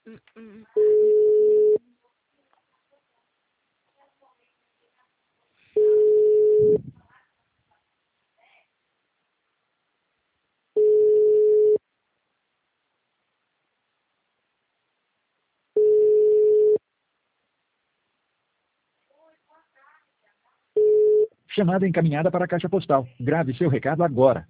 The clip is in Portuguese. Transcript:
Chamada encaminhada para a caixa postal. Grave seu recado agora.